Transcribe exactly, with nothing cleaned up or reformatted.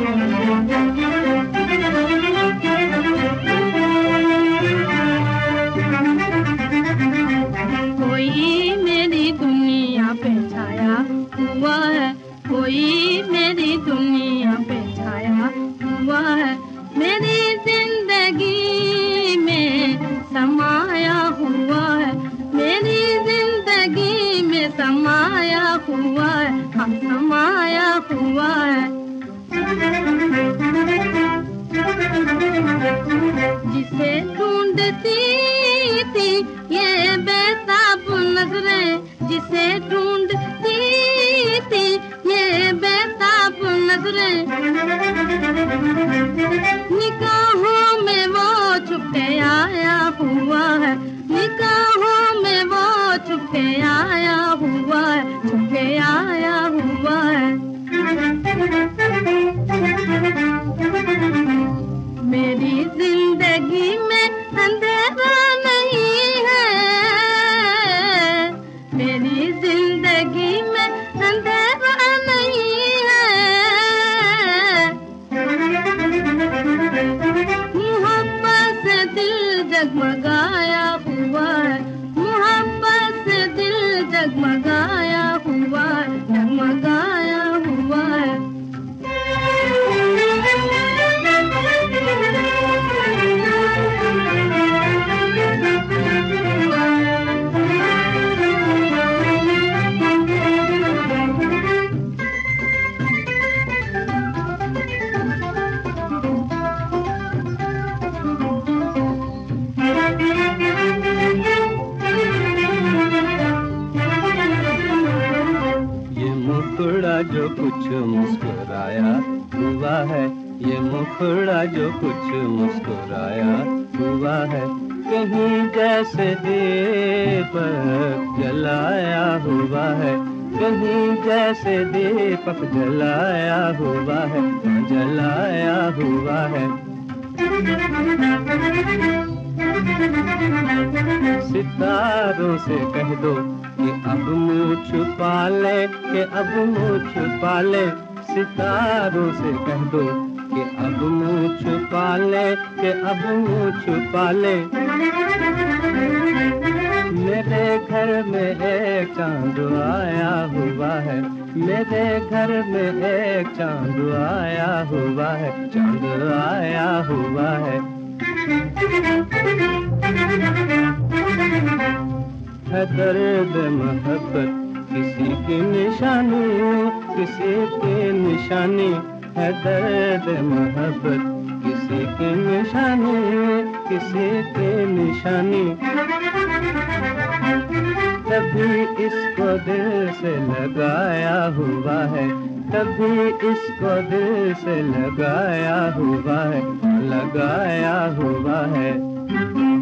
कोई मेरी दुनिया पे छाया हुआ है, कोई मेरी दुनिया पे छाया हुआ है, मेरी जिंदगी में समाया हुआ है, मेरी जिंदगी में समाया हुआ है, हाँ समाया हुआ है। जिसे ढूंढती थी ये बेताब नजरें, जिसे ढूंढती थी ये बेताब नजरें, निगाहों में वो छुपके आया हुआ है, निगाहों में वो छुपके आया हुआ है, छुपके आया हुआ है। मेरी जिंदगी में अंधेरा नहीं है, मेरी जिंदगी में अंधेरा नहीं है, मोहब्बत से दिल जगमगाया हुआ है, मोहब्बत से दिल जगमगाया हुआ है, जगमगाया हुआ है। मुखड़ा जो कुछ मुस्कुराया हुआ है, ये मुखड़ा जो कुछ मुस्कुराया हुआ है, कहीं जैसे दीपक जलाया हुआ है, कहीं जैसे दीपक जलाया हुआ है, जलाया हुआ है। सितारों से कह दो कि अब मुँह छुपा ले, कि अब मुँह छुपा ले, सितारों से कह दो कि अब मुँह छुपा ले, कि अब मुँह छुपा ले। मेरे घर में एक चांद आया हुआ है, मेरे घर में एक चांद आया हुआ है, चांद आया हुआ है। है दर्द मोहब्बत किसी की निशानी, किसी की निशानी, है दर्द मोहब्बत किसी की निशानी, किसी की निशानी। तभी इसको दिल से लगाया हुआ है, तभी इसको दिल से लगाया हुआ है, लगाया हुआ है।